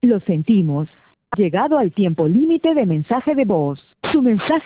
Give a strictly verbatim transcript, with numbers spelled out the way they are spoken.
Lo sentimos. Ha llegado al tiempo límite de mensaje de voz. Su mensaje